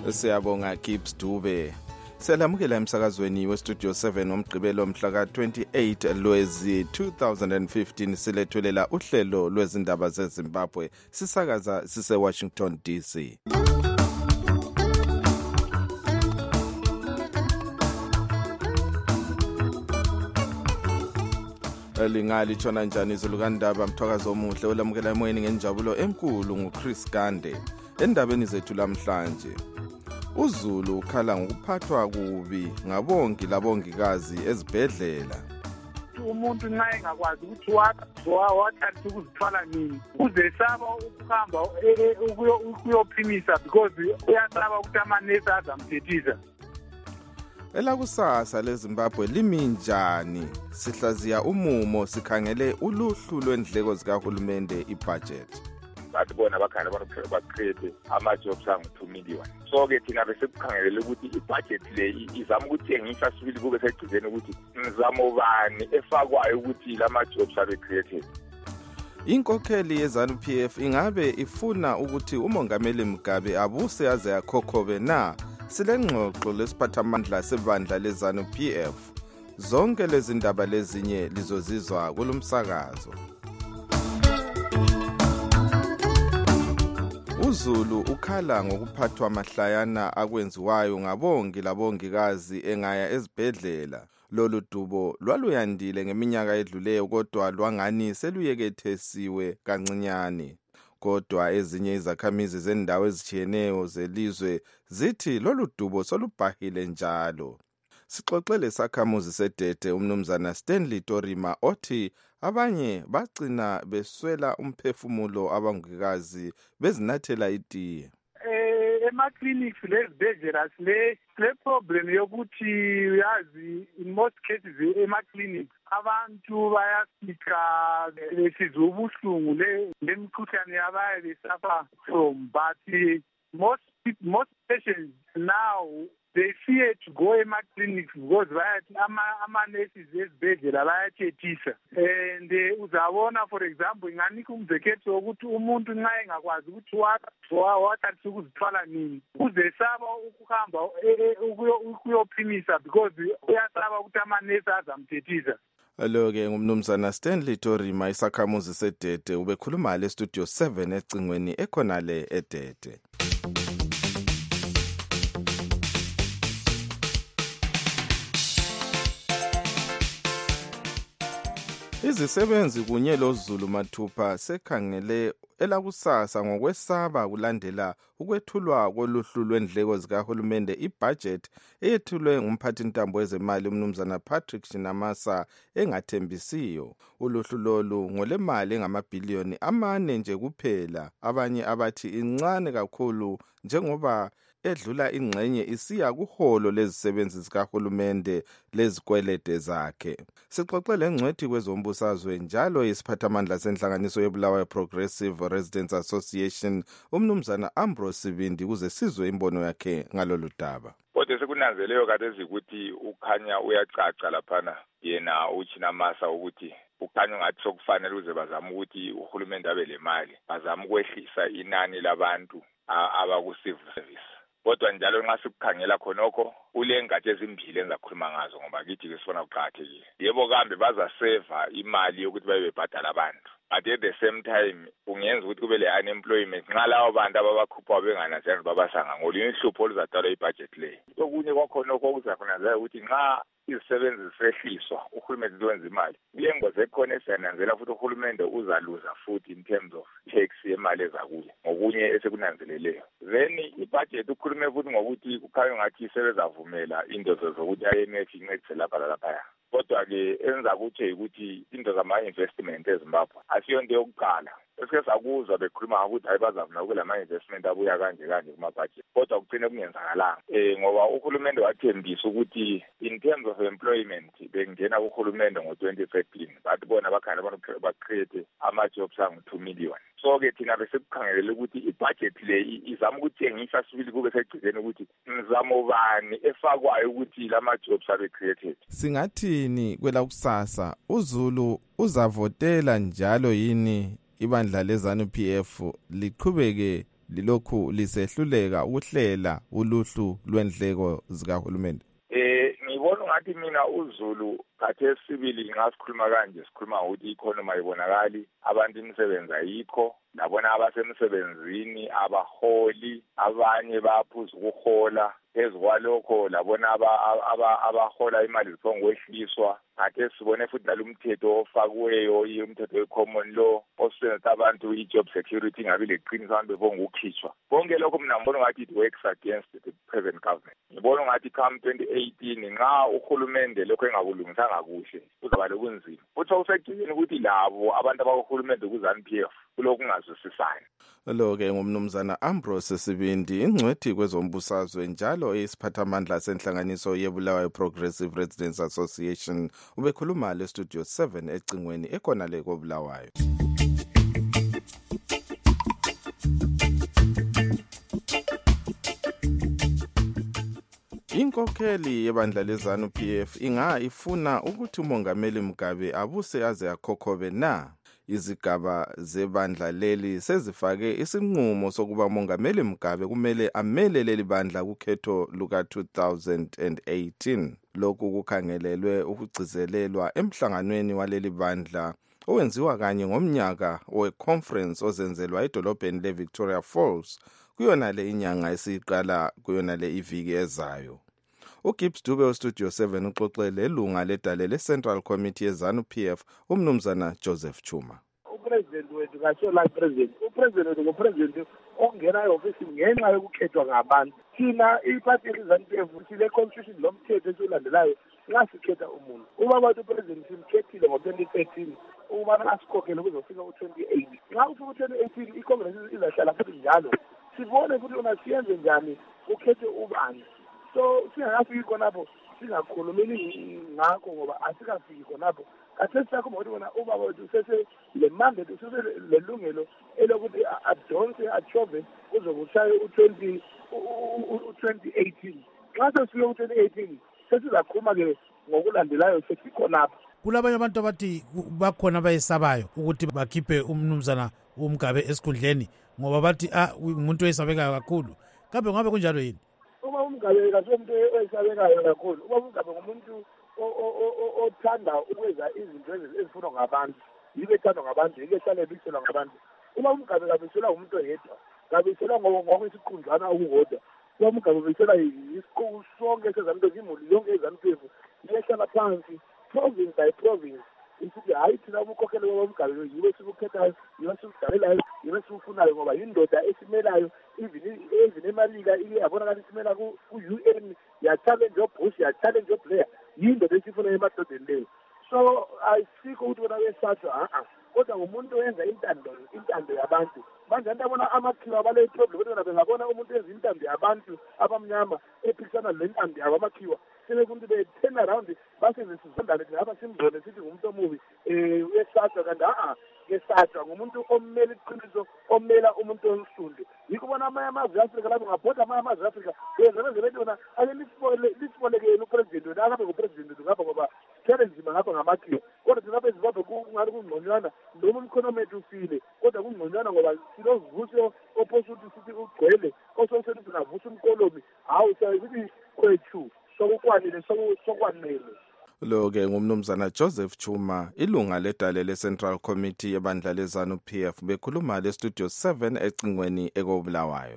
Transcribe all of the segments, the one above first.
Siyabonga Gibbs Dube. Selamukela emsakazweni westudio 7 omgqibelo mhla ka-28 Lwezi 2015 silethulela uhlelo lwezindaba zeZimbabwe sisakaza sise-Washington DC. Lingali tshona njani izulu kandaba mthwakazi omuhle olamukela emoyeni ngenjabulo enkulu nguChris Gande. Endabeni zethu lamhlanje, uZulu ukhala ngokuphathwa kubi ngabongi labongikazi ezibhedlela. Umuntu nxa engakwazi ukuthi wathatha ukuzithwala nini uzesaba ukuhamba ukuyophimisa because uyasaba ukuthi amanesi azamthethisa. Elakusasa leZimbabwe limi njani? Sihlaziya umumo sikhangele uluhlu lwendleko zikahulumende ibudget. Bathi bona bakhanda bacreate ama-jobs angu-2 million. So-ke thina besekukhangelele ukuthi ibudget le izama ukuthengisa sibili kube segcizeni ukuthi mzamo bani efakwayo ukuthi lama-jobs abe created. Inkokheli ye-ZANU-PF ingabe ifuna ukuthi uMongameli Mugabe abuse aze akhokhobe na? Silengxoxo lesiphathamandla sebandla le-ZANU-PF. Zonke lezi ndaba lezinye lizozizwa kulomsakazo. uZulu ukhala ngokuphathwa mahlayana akwenziwayo ngabongi labongikazi engaya ezibhedlela. Lolu dubo lwaluyandile ngeminyaka edluleyo kodwa lwangani seluyekethesiwe kancinyane. Kodwa ezinye izakhamizi zendawo ezitshiyeneyo zelizwe zithi lolu dubo solubhahile njalo. Sixoxele sakhamuzi sedete umnumzana Stanley Torima othi abanye bagcina beswela umphefumulo abongikazi bezinathela itiye. Ema-clinics lezibhedlela le problem yokuthi uyazi in most cases ema-clinics abantu bayafika besizwa ubuhlungu lemikhuhlane abaye besuffer from, but most patients now they fear to go ema-clinics because bayathi ama-nurses ezibhedlela bayathethisa. And uzabona for example inganika umzekhetho wokuthi umuntu nxa engakwazi ukuthi wathatha ukuzithwala nini uzesaba ukuhamba ukuyophimisa because uyasaba ukuthi amanesi azamthethisa. Alo-ke ngumnumzana Stanley Torima isakhamuzi sedete ubekhuluma lestudio 7 ecingweni ekhonale edete. Izisebenzi kunye loZulu mathupha sekhangele elakusasa ngokwesaba kulandela ukwethulwa koluhlu lwendleko zikahulumende ibudget eyethulwe ngumphathintambo wezemali umnumzana Patrick Shinamasa engathembisiyo. Uluhlu lolu ngolemali engamabhiliyoni 4 nje kuphela, abanye abathi incane kakhulu njengoba edlula ingxenye isiya kuholo lezisebenzi zikahulumende lezikwelede zakhe. Sixoxele ngcwethi kwezombusazwe njalo isiphathamandla senhlanganiso yeBulawayo Progressive Residents Association umnumzana Ambrose Sibindi kuze sizwe imbono yakhe ngalolu daba. Kodwa sekunanzeleyo kade ukuthi ukhanya uyacaca laphana yena uChinamasa ukuthi ukhanya ngathi sokufanele uze bazama ukuthi uhulumende abe lemali bazama ukwehlisa inani labantu abaku-civil service. Kodwa njalo nxa sikukhangela khonokho ulengatshe ezimbili enzakhuluma ngazo ngoba kithi kesifuna kuqakathekile. Yebo kambe bazaseva imali yokuthi babe bebhadala abantu, but at the same time kungenza ukuthi kube le-unemployment nxa labo bantu ababakhupha bengananzelanga babasanga ngolunye uhlupho oluzadalwa ibudget leyo. Okunye kwakhonokho okuzakunanzela ukuthi nxa izisebenzi zisehliswa uhulumende wenza imali kulengozi ekhona esiyananzela futhi uhulumende uzaluza futhi in terms of tax yemali ezakuye ngokunye esekunanzeleleyo. Then ibudget ukhulume futhi ngokuthi kukhanya ngathi sebezavumela into zokuthi IMF incedise lapha lalaphaya. Kodwa-ke enza kutshe ukuthi into zama-investment eZimbabwe asiyonto yokuqala. Esike sakuzwa bekhuluma ngokuthi hayi bazavuma kulama-investment abuya kanje kumabudget, kodwa kugcine kungenzakalanga. Ngoba uhulumende wathembisa ukuthi in terms of employment bengena kuhulumende ngo-2013, but bona bakhanda bacreate ama-jobs angu-2 million. So-ke thina besekukhangelele ukuthi ibudget le izama ukuthengisa sibili kube segcizeni ukuthi mzamo bani efakwayo ukuthi lama-jobs abe created. Singathini kwelakusasa? uZulu uzavotela njalo yini ibandla leZANU-PF liqhubeke lilokhu lisehluleka ukuhlela uluhlu lwendleko zikahulumeni? Ngibona ngathi mina uZulu khathe sibili nxa sikhuluma kanje sikhuluma ukuthi i-economy ayibonakali, abantu imisebenzi ayikho, labona abasemsebenzini abaholi, abanye baphuza ukuhola, phezu kwalokho labona abahola imali ziphongokwehliswa. Khathe sibone futhi nalumthetho ofakiweyo umthetho we-common law osenza abantu i-job security ingabi leqiniso abantu bephongukhitshwa. Konke lokho mina ngibona ngathi it works against the present government. Ngibona ngathi come 2018 nxa uhulumende lokho engakulungisanga kuhle kuzaba lokunzima. Futhi usecingeni ukuthi labo abantu abakuhulumende ku-ZANU-PF kulokhu kungazwisisani. Lo-ke ngumnumzana Ambrose Sibindi, ingcwethi kwezombusazwe njalo isiphathamandla senhlanganiso yeBulawayo Progressive Residents Association, ubekhuluma le studio 7 ecingweni ekhona le koBulawayo. Inkokheli yebandla leZANU-PF ifuna ukuthi uMongameli Mugabe abuse aze akhokhobe na. Izigaba zebandla leli sezifake isinqumo sokuba uMongameli Mugabe kumele amele leli bandla kukhetho luka-2018. Lokhu kukhangelelwe ukugcizelelwa emhlanganweni waleli bandla owenziwa kanye ngomnyaka we-conference ozenzelwa edolobheni le-Victoria Falls kuyona le inyanga esiqala kuyona le iviki ezayo. uGibbs Dube ostudio 7 uxoxele lunga ledale le-Central Committee yeZANU-PF umnumzana Joseph Chuma. Upresident wethu kasola president, upresident wethu ngopresident ongena e-office ngenxa yokukhethwa ngabantu. Thina iparty yeZANU-PF sile constitution lomthetho esilandelayo nxa sikhetha umuntu. Uma bathi upresident simkhethile ngo-2013 ubana asikhokhele kuzofika u-2018. Nxa ufika u-2018 iCongress izahlala futhi njalo. Sibone ukuthi una siyenze njani ukhethe ubani. So singakafiki khonapho singakhulumeli ngakho ngoba asikafiki khonapho. Kathesi sakho ukuthi wona ubaba wethu sese le mandate sese lelungelo elokuthi adonse achove kuzokushaya u-2018. Xa sesifike u-2018 sesizaqhuma ke ngokulandelayo sesikho lapha. Kulabanye abantu abathi bakhona abayesabayo ukuthi bakhiphe umnumzana uMugabe esikhundleni ngoba bathi umuntu oyesabekayo kakhulu. Kambe ngabe kunjalo yini? Uma uMugabe kasomuntu oyesabekayo kakhulu, uma uMugabe ngumuntu othanda ukwenza izinto ezifunwa ngabantu, yibe ethandwa ngabantu, yibe ehlale biselwa ngabantu. Uma uMugabe kabiselwa umuntu oyedwa, kabiselwa ngokwesikhundlana okukodwa. Uma uMugabe biselwa isiqu sonke sezanto imuli yonke eZANU-PF iyehlala phansi province by province. Isithi hayi thina ubukhokhele boMugabe yiwe sikukhethayo, yiwe sikudalelayo, yiwe sikufunayo ngoba yindoda esimelayo even emalika ike yabonakala isimela ku-UN ya-challenge uBush ya-challenge uBlair yindoda esifuna emadodeni leyo. So ayisikho ukuthi bona besatshwa kodwa ngumuntu oyenza intando yabantu. Manje antabona amakhiwa bale problem ukuthi bengabona umuntu enza intando yabantu abamnyama ephikisana lentando yabo amakhiwa sebekuthi be-turn around baseze sizondane ngapha simzone sithi ngumuntu omubi uyesatshwa kanti ngesatshwa ngumuntu omela iqiniso omela umuntu onsundu. Yikho bona amanye amazwe e-Afrika lapho ngabhoda amanye amazwe e-Afrika benza bethi bona ake lisibolekele upresident wena akabe ngupresident wethu ngapha ngoba thele nzima ngapha ngamakhiwa kodwa thina lapha eZimbabwe kungani kungconywana noma umkhonomi wethu ufile kodwa kungconywana ngoba silovuso ophosa ukuthi sithi ugcwele ososethi singavusa umkolomi hawu siyayithi kwethu sokukwanile sokwanele. Lo-ke ngumnumzana Joseph Chuma, ilunga ledale le-Central Committee yebandla leZANU-PF bekhuluma le-studio 7 ecingweni ekoBulawayo.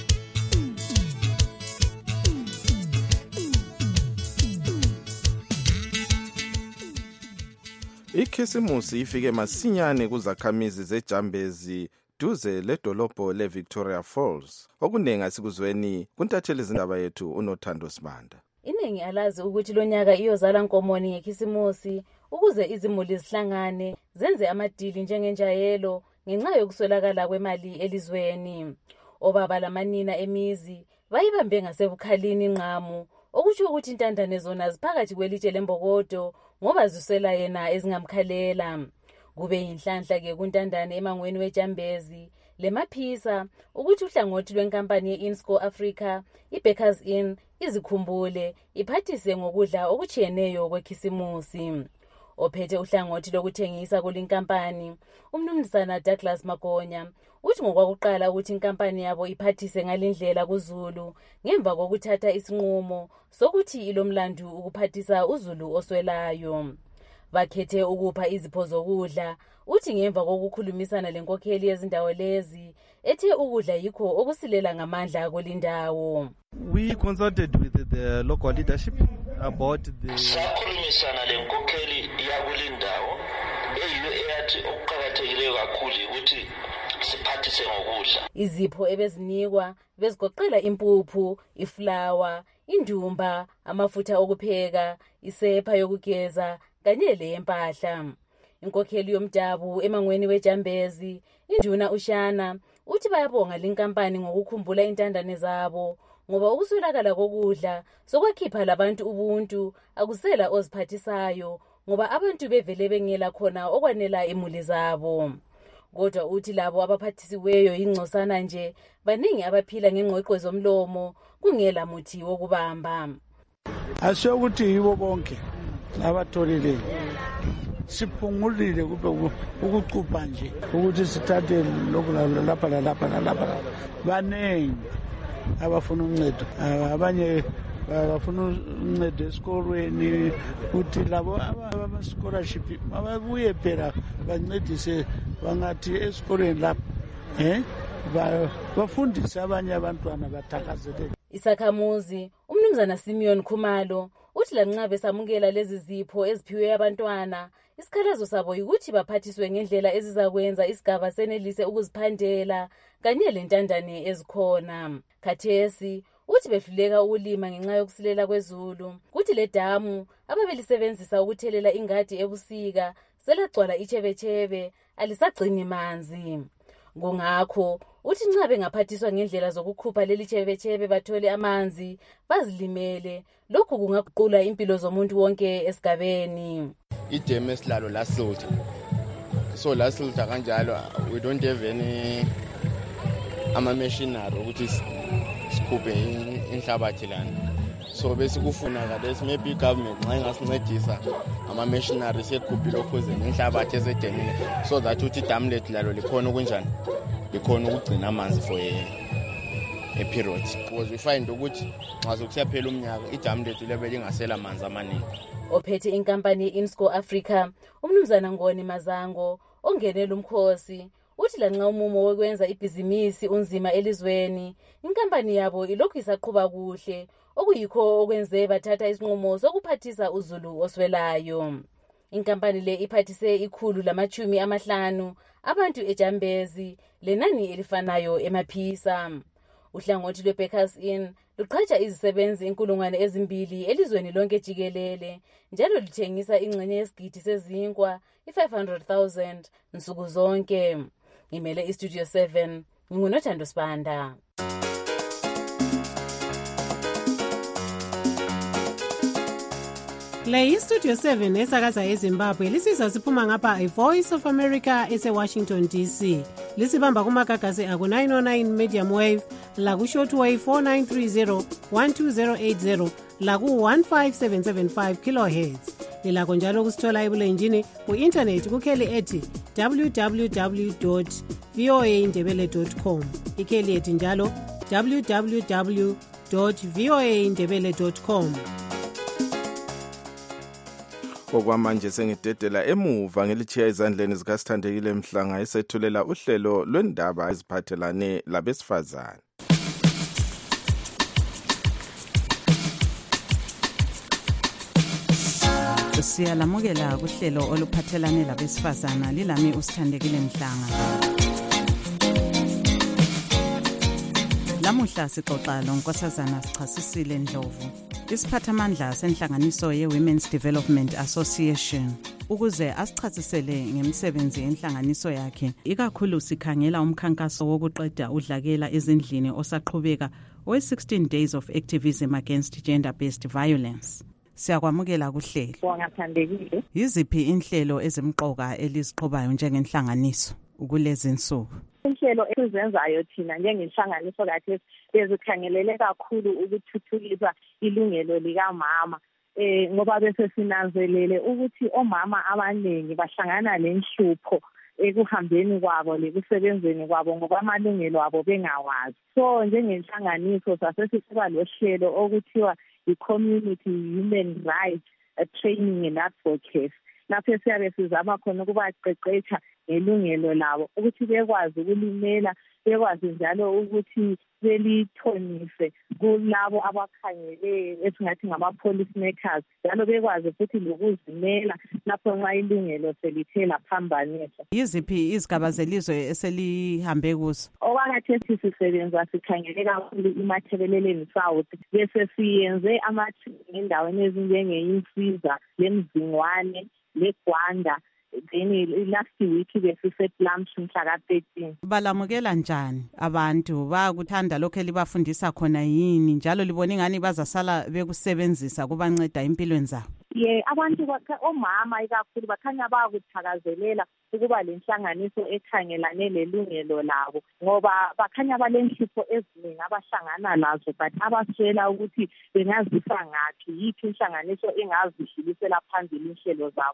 Ikhisimusi ifike masinyane kuzakhamizi zeJambezi duze ledolobho le-Victoria Falls. Okuningi asikuzweni kuntatheli izindaba yethu uNothando Sibanda. Iningi alazi ukuthi lonyaka iyozala nkomoni ngekhisimusi ukuze izimuli zihlangane zenze amadili njengenjayelo ngenxa yokuswelakala kwemali elizweni. Obaba lamanina emizi bayibambe ngasebukhalini inqamu okusho ukuthi intandane zona ziphakathi kwelitshe lembokodo ngoba ziswela yena ezingamkhalela. Kube yinhlanhla ke kuntandane emangweni weJambezi lemaphisa ukuthi uhlangothi lwenkampani ye-Insco Africa, iBakers Inn, izikhumbule iphathise ngokudla okuchiyeneyo kwekhisimusi. Ophethe uhlangothi lokuthengisa kulinkampani, umnumzana Douglas Magonya, uthi ngokwakuqala ukuthi inkampani yabo iphathise ngalindlela kuZulu ngemva kokuthatha isinqumo sokuthi ilomlandu ukuphathisa uZulu oswelayo. Bakhethe ukupha izipho zokudla, uthi ngemva kokukhulumisana lenkokheli yezindawo lezi ethe ukudla yikho okusilela ngamandla kulindawo. We consulted with the local leadership about the sakhulumisana lenkokheli yakulindawo eyiyo eyathi okuqhakathekileyo kakhulu ukuthi siphathise ngokudla. Izipho ebezinikwa bezigoqela impuphu, iflawa, indumba, amafutha okupheka, isepha yokugeza kanye lempahla. Inkokheli yomdabu emangweni weJambezi, induna uShana, uthi bayabonga linkampani ngokukhumbula intandane zabo ngoba ukuswelakala kokudla sokwakhipha labantu ubuntu akusela oziphathisayo ngoba abantu bevele bengela khona okwanela imuli zabo. Kodwa uthi labo abaphathisiweyo ingcosana nje baningi abaphila ngengqweqwe zomlomo kungela muthi wokubamba. Asho ukuthi yibo bonke abatholileyo siphungulile kube ukucupha nje ukuthi sithathe lokhu lapha banengi abafuna uncedo, abanye bafuna uncedo esikolweni, ukuthi labo ama-scholarship ababuye phela bancedise bangathi esikolweni lapha bafundise abanye abantwana bathakazelele. Isakhamuzi umnumzana Simeon Khumalo uthi lanxa besamukela lezi zipho eziphiwe abantwana, isikhalazo sabo ukuthi baphathiswe ngendlela ezizakwenza isigaba senelise ukuziphandela kanye lentandane ezikhona. Khathesi uthi behluleka ukulima ngenxa yokusilela kwezulu, kuthi le damu ababelisebenzisa ukuthelela ingadi ebusika selagcwala ichebechebe alisagcini manzi. Kungakho uthi nxa bengaphathiswa ngendlela zokukhupha leli chebechebe bathole amanzi bazilimele, lokhu kungaguqula impilo zomuntu wonke esigabeni. Idam esilalo lasilta, so lasilta kanjalo we don't have any ama-machinery ukuthi sikhuphe inhlabathi lana. So besikufuna kadesi maybe government nxa ingasincedisa ama-machinery sekuphi lokhuze inhlabathi esedemile so that uthi idam lethu lalo likhona kunjani, likhona ukugcina amanzi for a period, because we find ukuthi nxa sokusiyaphela umnyaka idam lethu lebe lingasela amanzi amaningi. Ophethe inkampani ye-Insco Africa, umnumzana Ngoni Mazango, ongenela umkhosi, uthi lanxa umumo wokwenza ibhizinisi unzima elizweni, inkampani yabo ilokhu isaqhuba kuhle, okuyikho okwenze bathatha isinqumo sokuphathisa uZulu oswelayo. Inkampani le iphathise 150 abantu eJambezi, lenani elifanayo eMaphisa. Uhlangothi lweBackers Inn luqhatsha izisebenzi 2,000 elizweni lonke jikelele, njalo luthengisa ingxenye yesigidi sezinkwa 500,000 nsuku zonke. Ngimele iStudio 7, nginguNothando Sibanda. Le iStudio 7 esakaza eZimbabwe lisizwa siphuma ngapha iVoice of America eseWashington DC. Lisibamba kumagagasi aku-909 medium wave, laku-shortwave 4930 12080, laku-15775 kilohertz. Lilakho njalo kusithola ebulenjini ku-intanethi kukheli ethi www.voaindebele.com. Ikheli ethi njalo www.voaindebele.com. Okwamanje sengidedela emuva ngelichiya izandleni zikaSithandekile Mhlanga esethulela uhlelo lwendaba eziphathelane labesifazane. Siyalamukela kuhlelo oluphathelane labesifazana, lilami uSithandekile Mhlanga. Lamuhla sixoxa loNkosazana Sichasisile Ndlovu, isiphathamandla senhlanganiso ye-Women's Development Association, ukuze asichasisele ngemisebenzi yenhlanganiso yakhe. Ikakhulu sikhangela umkhankaso wokuqeda udlakela ezindlini osaqhubeka we-16 days of activism against gender-based violence. Siyakwamukela kuhlelo. Ngiyathandekile. Yiziphi inhlelo ezimqoka eliziqhubayo njengenhlanganiso kulezi nsuku? Inhlelo esizenzayo thina njengenhlanganiso kathi ezikhangelele kakhulu ukuthuthukisa ilungelo likamama ngoba bese sinanzelele ukuthi omama abaningi bahlangana lenhlupho ekuhambeni kwabo lekusebenzeni kwabo ngoba amalungelo abo bengawazi. So njengenhlanganiso sasesiba lohlelo okuthiwa i-Community Human Rights Training and Advocacy. Lapho siyabe sizama khona ukubaqeqesha ngelungelo labo ukuthi bekwazi ukulimela, bekwazi njalo ukuthi belithonise kulabo abakhangele esingathi ngama-policy makers, njalo bekwazi futhi lokuzimela lapho nxa ilungelo selithe laphambaniswa. Yiziphi izigaba zelizwe eselihambe kuzo? Okwakhathesi sisebenza sikhangele kakhulu iMathebeleleni South, bese siyenze ama-training endaweni ezinjenge-Insiza, leMzingwane, leGwanda. Then last week besise-Plumsh mhla ka-13. Balamukela njani abantu? Bakuthanda lokho elibafundisa khona yini? Njalo libona ingani bazasala bekusebenzisa kubanceda empilweni zabo? Abantu omama ikakhulu bakhanya bayakuthakazelela ukuba lenhlanganiso ekhangelane lelungelo labo, ngoba bakhanya balenhlupho eziningi abahlangana lazo, but abaswela ukuthi bengazisa ngaphi, yiphi inhlanganiso engazidlulisela phambili inhlelo zabo.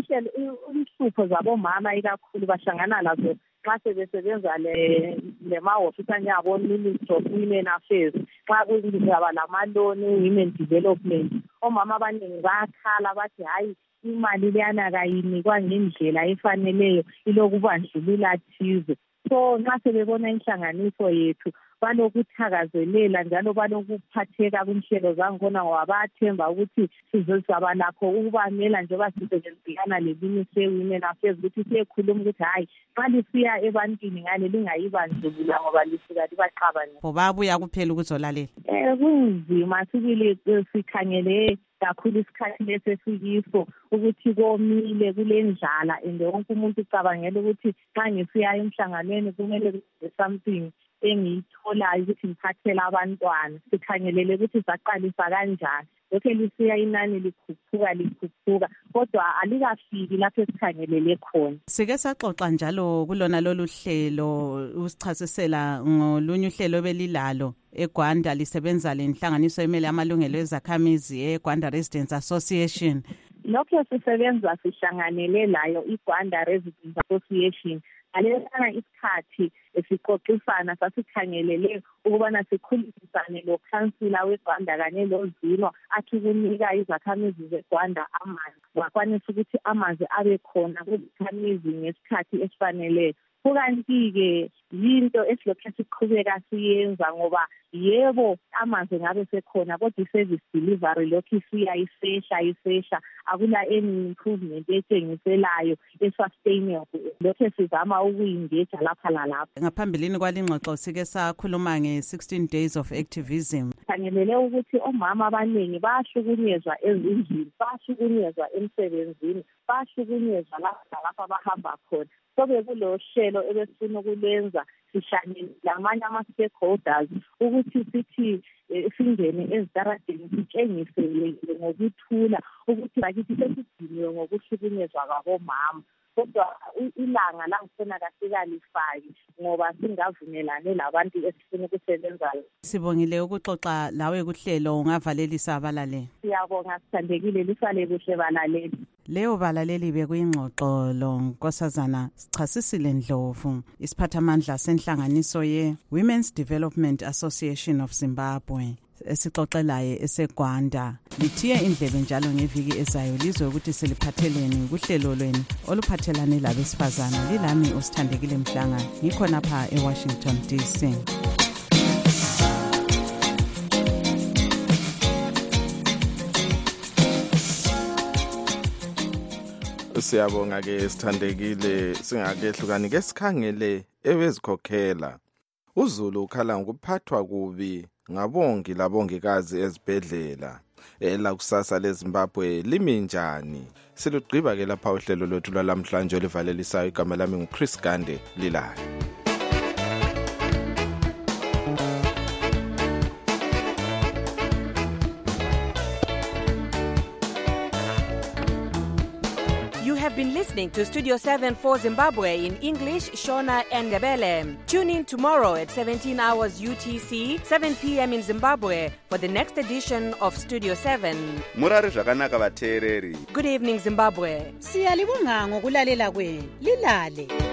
Inhlupho zabomama ikakhulu bahlangana lazo nxa sebesebenza lemahofisi anyabo Ministry of Women Affairs, nxa kuzaba lamaloni Women Development. Omama abaningi bayakhala bathi hayi imali leyana kayinikwa ngendlela efaneleyo, ilokubandlulula thize. So nxa sebebona inhlanganiso yethu balokuthakazelela njalo balokuphatheka kunhlelo zankhona ngoba bayathemba ukuthi sizozaba lakho ukubamela njengoba sisebenzisana leMinistry of Women Affairs ukuthi siyekhuluma ukuthi hayi nxa lisiya ebantwini ngale lingayibandlulula ngoba lisuka libaqabane. Babuya kuphela ukuzolalela. Kunzima sibili sikhangele kakhulu isikhathi lesesikiso ukuthi komile kulendlala and wonke umuntu ucabangela ukuthi xa ngisiya emhlanganweni kumele kube something engiyitholayo ukuthi ngiphathele abantwana. Sikhangelele ukuthi saqalisa kanjani, lokho lisiya inani likhuphuka kodwa alikafiki lapho esikhangelele khona. Sike saxoxa njalo kulona lolu hlelo usichasisela ngolunye uhlelo belilalo eGwanda lisebenza lenhlanganiso emele amalungelo ezakhamizi eGwanda Residents Association. Lokho sisebenza sihlanganele layo iGwanda Residents Association. Alesana isikhathi esixoxisana sasikhangelele ukubana sikhulumisane lo councilor weGwanda kanye loZino athi ukunika izakhamizi zeGwanda amanzi, bakwanisa ukuthi amanzi abe khona kuzakhamizi ngesikhathi esifaneleyo. Kukanti-ke yinto esilokhu siqhubeka siyenza ngoba yebo amanzi ngabe sekhona kodwa i-service delivery lokhu isesha akula any improvement ethengiselayo esustainable. Lokhu sizama ukuyingeja lapha lalapha. Ngaphambilini kwalingxoxo sike sakhuluma nge-16 days of activism. Khangelele ukuthi omama abaningi bayahlukunyezwa ezindlini, bayahlukunyezwa emsebenzini, bayahlukunyezwa lapha abahamba khona. Sobe kulo hlelo ebesifuna ukulenza sihlangene lamanye ama-stakeholders ukuthi sithi singene ezitaradeni sitshengisele ngokuthula ukuthi bakithi sesidiniwe ngokuhlukunyezwa kwabomama. Kodwa ilanga langikhona kasikalifaki ngoba singavumelane labantu esifuna ukusebenza. Sibongile ukuxoxa lawe kuhlelo ungavalelisa abalaleli. Siyabonga sithandekile, lisale kuhle balaleli. Leyo balaleli bekuyingxoxo lo Nkosazana Sichasisile Ndlovu, isiphathamandla senhlanganiso ye-Women's Development Association of Zimbabwe esixoxelaye eseGwanda. Lithiye indlebe njalo ngeviki ezayo lizwe ukuthi seliphatheleni kuhlelo lweni oluphathelane labesifazana. Lilami usithandekile Mhlanga, ngikhona pha eWashington DC. Siyabonga ke sithandekile, singakehlukani ke sikhangele ebezikhokhela. uZulu ukhala ngokuphathwa kubi ngabongi labongikazi ezibhedlela. Ela kusasa leZimbabwe limi njani? Silugqiba ke lapha uhlelo lwethu lwalamhlanje olivalelisayo. Igama lami nguChris Gande lilayo. You have been listening to Studio 7 for Zimbabwe in English, Shona and Ndebele. Tune in tomorrow at 17 hours UTC, 7 p.m. in Zimbabwe for the next edition of Studio 7. Murari zvakanaka vateereri. Good evening, Zimbabwe. Siyalibonga ngokulalela kwenu. Lilale.